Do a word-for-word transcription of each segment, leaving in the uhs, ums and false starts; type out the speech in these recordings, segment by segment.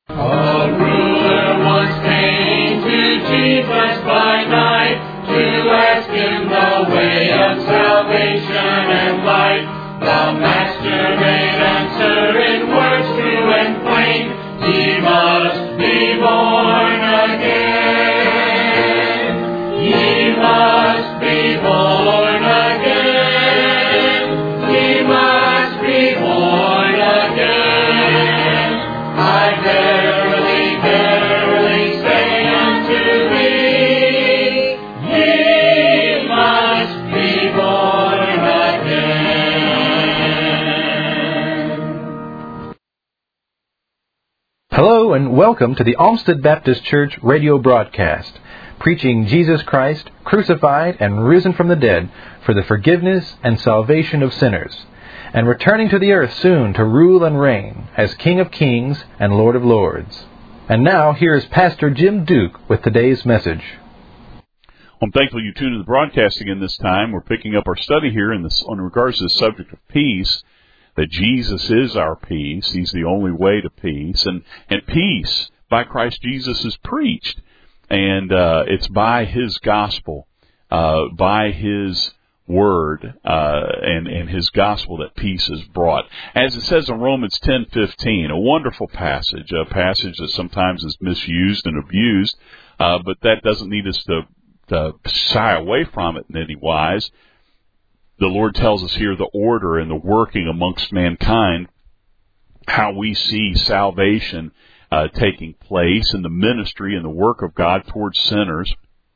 A ruler once came to Jesus by night to ask him the way of salvation and light. The Master made answer in words true and plain: he must be born again. He must be born again. He must be born again. I verily, verily say unto thee, ye must be born again. Hello and welcome to the Olmsted Baptist Church radio broadcast, preaching Jesus Christ, crucified and risen from the dead for the forgiveness and salvation of sinners, and returning to the earth soon to rule and reign as King of Kings and Lord of Lords. And now, here is Pastor Jim Duke with today's message. I'm thankful you tuned to the broadcast again this time. We're picking up our study here in, this, in regards to the subject of peace, that Jesus is our peace. He's the only way to peace. And, and peace by Christ Jesus is preached. And uh, it's by His gospel, uh, by His word, uh, and, and His gospel that peace is brought. As it says in Romans ten fifteen, a wonderful passage, a passage that sometimes is misused and abused, uh, but that doesn't need us to, to shy away from it in any wise. The Lord tells us here the order and the working amongst mankind, how we see salvation uh, taking place in the ministry and the work of God towards sinners.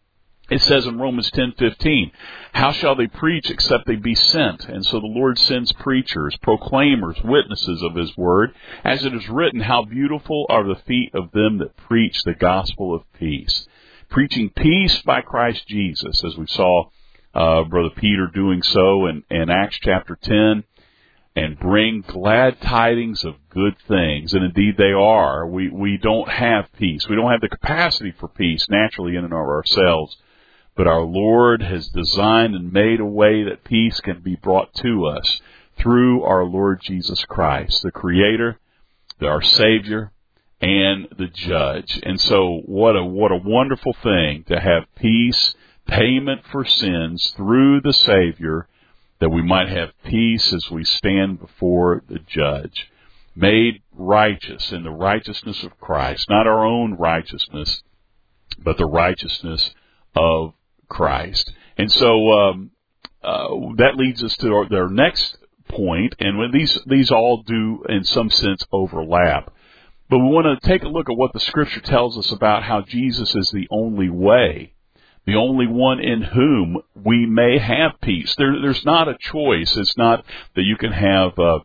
It says in Romans ten fifteen, how shall they preach except they be sent? And so the Lord sends preachers, proclaimers, witnesses of His word. As it is written, how beautiful are the feet of them that preach the gospel of peace. Preaching peace by Christ Jesus, as we saw uh, Brother Peter doing so in, in Acts chapter ten, and bring glad tidings of good things. And indeed they are. We, we don't have peace. We don't have the capacity for peace naturally in and of ourselves. But our Lord has designed and made a way that peace can be brought to us through our Lord Jesus Christ, the Creator, our Savior, and the Judge. And so what a what a wonderful thing to have peace, payment for sins through the Savior, that we might have peace as we stand before the Judge, made righteous in the righteousness of Christ, not our own righteousness, but the righteousness of Christ. And so um, uh, that leads us to our, our next point, and when these these all do in some sense overlap. But we want to take a look at what the Scripture tells us about how Jesus is the only way, the only one in whom we may have peace. There, there's not a choice. It's not that you can have uh,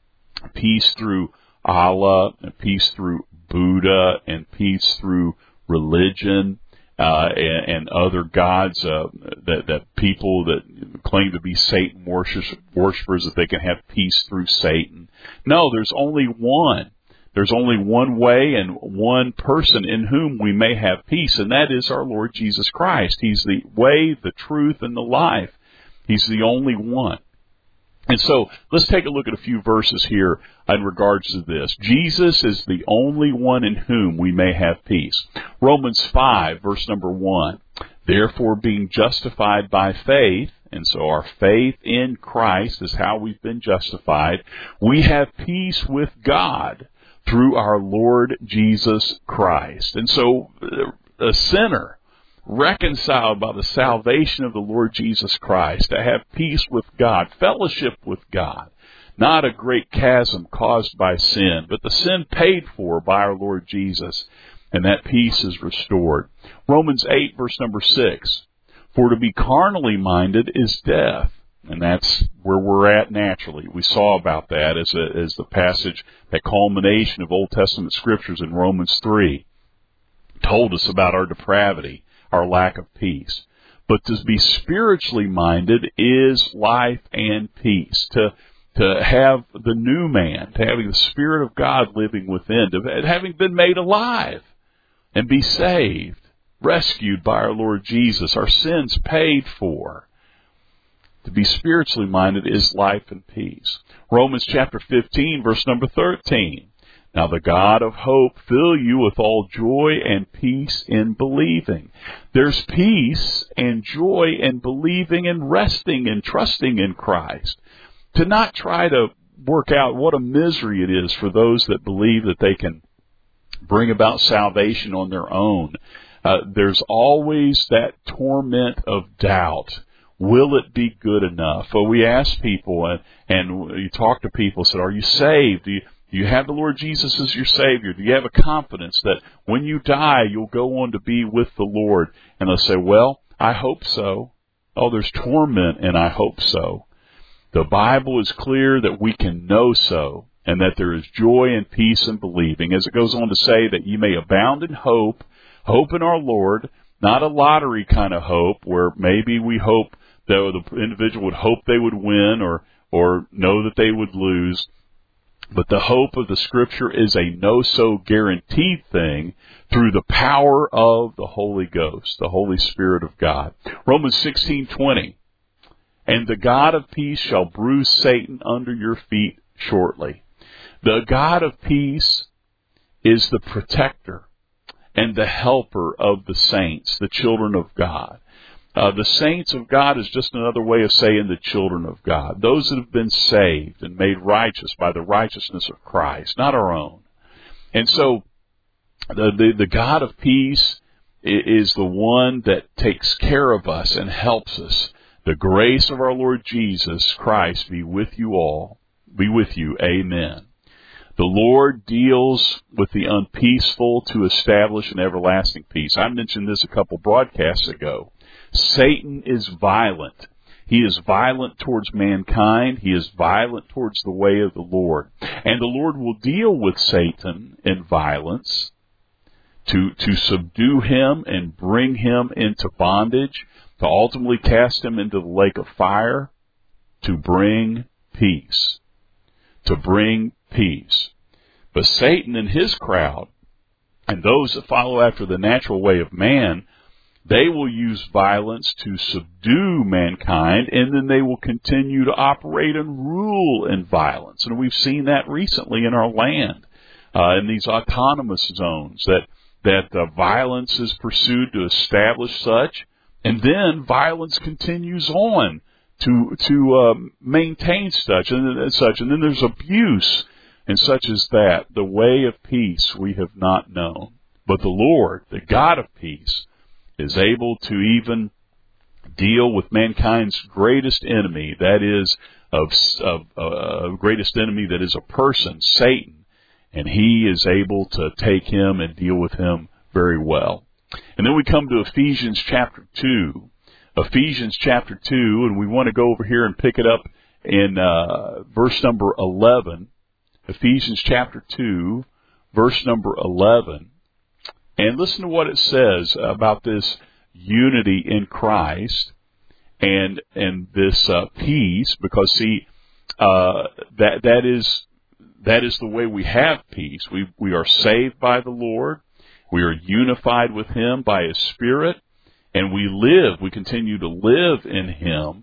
peace through Allah, and peace through Buddha, and peace through religion, uh, and, and other gods uh, that, that people that claim to be Satan worshipers, that they can have peace through Satan. No, there's only one. There's only one way and one person in whom we may have peace, and that is our Lord Jesus Christ. He's the way, the truth, and the life. He's the only one. And so let's take a look at a few verses here in regards to this. Jesus is the only one in whom we may have peace. Romans five, verse number one. Therefore, being justified by faith, and so our faith in Christ is how we've been justified, we have peace with God through our Lord Jesus Christ. And so a sinner reconciled by the salvation of the Lord Jesus Christ, to have peace with God, fellowship with God, not a great chasm caused by sin, but the sin paid for by our Lord Jesus, and that peace is restored. Romans eight, verse number six, for to be carnally minded is death. And that's where we're at naturally. We saw about that as, a, as the passage, that culmination of Old Testament Scriptures in Romans three, told us about our depravity, our lack of peace. But to be spiritually minded is life and peace. To to have the new man, to having the Spirit of God living within, to having been made alive and be saved, rescued by our Lord Jesus, our sins paid for. To be spiritually minded is life and peace. Romans chapter fifteen, verse number thirteen. Now the God of hope fill you with all joy and peace in believing. There's peace and joy in believing and resting and trusting in Christ. To not try to work out what a misery it is for those that believe that they can bring about salvation on their own. Uh, there's always that torment of doubt. Will it be good enough? Well, we ask people, and, and you talk to people, said, are you saved? Do you, do you have the Lord Jesus as your Savior? Do you have a confidence that when you die, you'll go on to be with the Lord? And they'll say, well, I hope so. Oh, there's torment, and I hope so. The Bible is clear that we can know so, and that there is joy and peace in believing, as it goes on to say that you may abound in hope, hope in our Lord, not a lottery kind of hope where maybe we hope that the individual would hope they would win or, or know that they would lose. But the hope of the Scripture is a no-so guaranteed thing through the power of the Holy Ghost, the Holy Spirit of God. Romans sixteen twenty. And the God of peace shall bruise Satan under your feet shortly. The God of peace is the protector and the helper of the saints, the children of God. Uh, the saints of God is just another way of saying the children of God. Those that have been saved and made righteous by the righteousness of Christ, not our own. And so the, the, the God of peace is the one that takes care of us and helps us. The grace of our Lord Jesus Christ be with you all. Be with you. Amen. The Lord deals with the unpeaceful to establish an everlasting peace. I mentioned this a couple broadcasts ago. Satan is violent. He is violent towards mankind. He is violent towards the way of the Lord. And the Lord will deal with Satan in violence to, to subdue him and bring him into bondage, to ultimately cast him into the lake of fire, to bring peace. To bring peace. But Satan and his crowd, and those that follow after the natural way of man, they will use violence to subdue mankind, and then they will continue to operate and rule in violence. And we've seen that recently in our land, uh, in these autonomous zones, that that uh, violence is pursued to establish such, and then violence continues on to to uh, maintain such and, and such, and then there's abuse and such as that. The way of peace we have not known, but the Lord, the God of peace, is able to even deal with mankind's greatest enemy, that is, of, of uh, greatest enemy that is a person, Satan, and he is able to take him and deal with him very well. And then we come to Ephesians chapter two. Ephesians chapter two, and we want to go over here and pick it up in uh, verse number eleven. Ephesians chapter two, verse number eleven. And listen to what it says about this unity in Christ and and this uh, peace, because see, uh, that that is that is the way we have peace. We we are saved by the Lord. We are unified with Him by His Spirit, and we live. We continue to live in Him,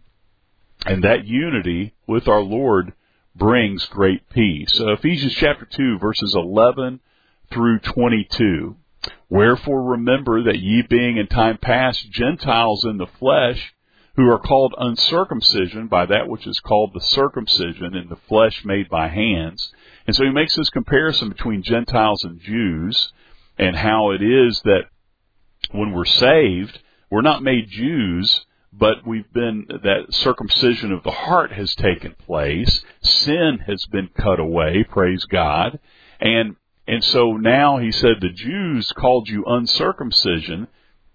and that unity with our Lord brings great peace. So Ephesians chapter two, verses eleven through twenty-two. Wherefore remember that ye being in time past Gentiles in the flesh, who are called uncircumcision by that which is called the circumcision in the flesh made by hands. And so he makes this comparison between Gentiles and Jews, and how it is that when we're saved, we're not made Jews, but we've been, that circumcision of the heart has taken place. Sin has been cut away, praise God. And And so now he said the Jews called you uncircumcision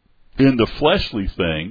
in the fleshly thing,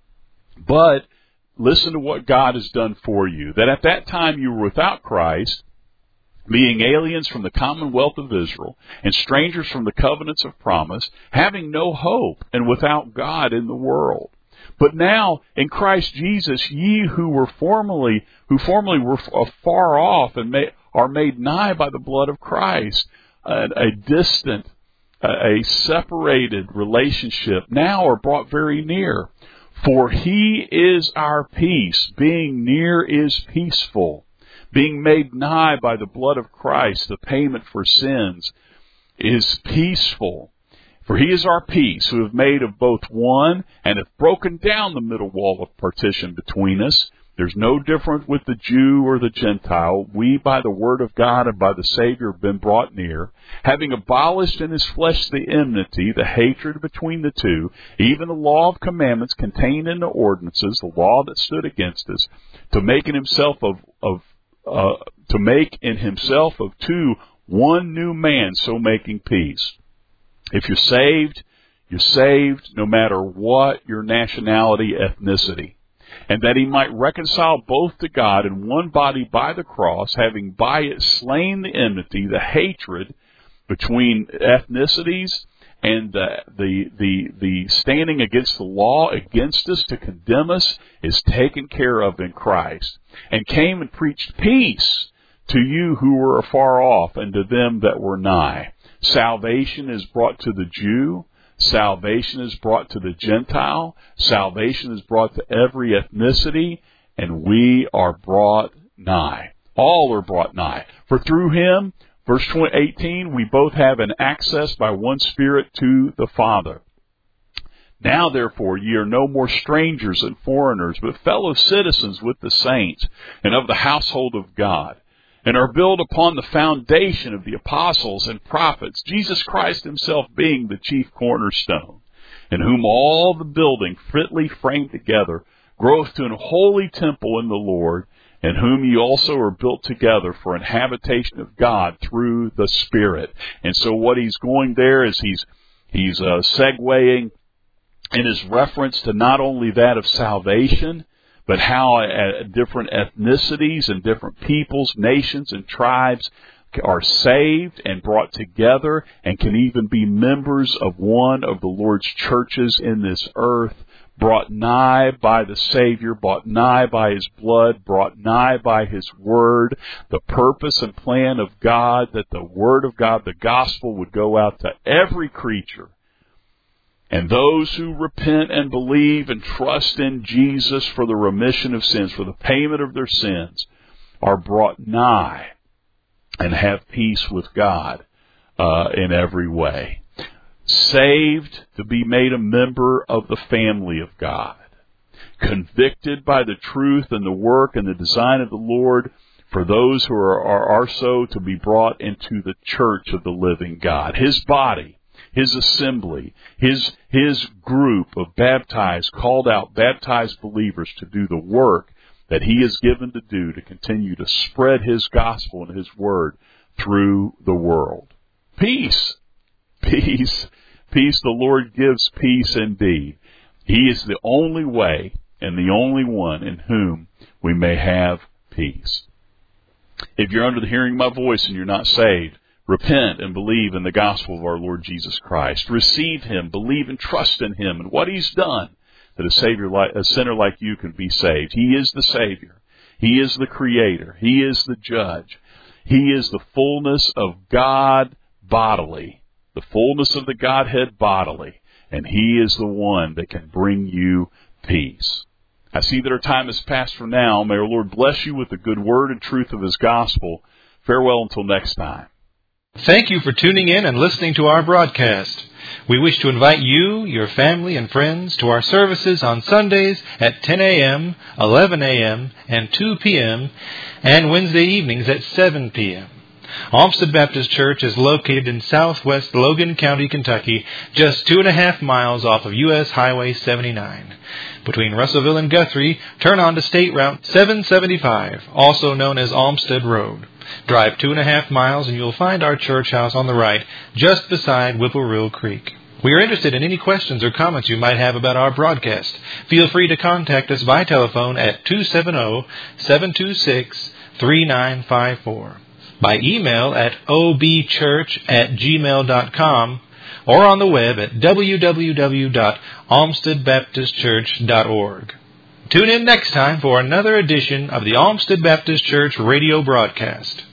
but listen to what God has done for you. That at that time you were without Christ, being aliens from the commonwealth of Israel, and strangers from the covenants of promise, having no hope, and without God in the world. But now in Christ Jesus, ye who were formerly, who formerly were far off and may, are made nigh by the blood of Christ, A, a distant, a separated relationship, now are brought very near. For He is our peace. Being near is peaceful. being made nigh by the blood of Christ, the payment for sins, is peaceful. For he is our peace, who have made of both one, and have broken down the middle wall of partition between us. There's no difference with the Jew or the Gentile. We, by the word of God and by the Savior, have been brought near, having abolished in his flesh the enmity, the hatred between the two, even the law of commandments contained in the ordinances, the law that stood against us, to make in himself of, of uh, to make in himself of two one new man, so making peace. If you're saved, you're saved no matter what your nationality, ethnicity. And that he might reconcile both to God in one body by the cross, having by it slain the enmity, the hatred between ethnicities, and the, the, the, the standing against the law against us to condemn us is taken care of in Christ. And came and preached peace to you who were afar off, and to them that were nigh. Salvation is brought to the Jew. Salvation is brought to the Gentile. Salvation is brought to every ethnicity. And we are brought nigh. All are brought nigh. For through him, verse eighteen, we both have an access by one Spirit to the Father. Now, therefore, ye are no more strangers and foreigners, but fellow citizens with the saints, and of the household of God, and are built upon the foundation of the apostles and prophets, Jesus Christ himself being the chief cornerstone, in whom all the building fitly framed together groweth to an holy temple in the Lord, in whom ye also are built together for an habitation of God through the Spirit. And so what he's going there is he's he's uh, segueing in his reference to not only that of salvation, but how uh, different ethnicities and different peoples, nations, and tribes are saved and brought together and can even be members of one of the Lord's churches in this earth, brought nigh by the Savior, brought nigh by his blood, brought nigh by his word, the purpose and plan of God, that the word of God, the gospel, would go out to every creature. And those who repent and believe and trust in Jesus for the remission of sins, for the payment of their sins, are brought nigh and have peace with God uh, in every way. Saved to be made a member of the family of God. Convicted by the truth and the work and the design of the Lord for those who are, are, are so to be brought into the church of the living God. His body. His assembly, his his group of baptized, called out, baptized believers to do the work that he is given to do to continue to spread his gospel and his word through the world. Peace. Peace. Peace. The Lord gives peace indeed. He is the only way and the only one in whom we may have peace. If you're under the hearing of my voice and you're not saved, repent and believe in the gospel of our Lord Jesus Christ. Receive him, believe and trust in him and what he's done, that a savior like, a sinner like you can be saved. He is the Savior. He is the Creator. He is the Judge. He is the fullness of God bodily, the fullness of the Godhead bodily, and he is the one that can bring you peace. I see that our time is past for now. May our Lord bless you with the good word and truth of his gospel. Farewell until next time. Thank you for tuning in and listening to our broadcast. We wish to invite you, your family, and friends to our services on Sundays at ten a.m., eleven a.m., and two p.m., and Wednesday evenings at seven p.m. Olmsted Baptist Church is located in southwest Logan County, Kentucky, just two and a half miles off of U S Highway seventy-nine. Between Russellville and Guthrie, turn on to State Route seven seventy-five, also known as Olmsted Road. Drive two and a half miles and you'll find our church house on the right, just beside Whippoorwill Creek. We are interested in any questions or comments you might have about our broadcast. Feel free to contact us by telephone at two seven zero, seven two six, three nine five four, by email at o b church at gmail dot com, or on the web at w w w dot olmsted baptist church dot org. Tune in next time for another edition of the Olmsted Baptist Church radio broadcast.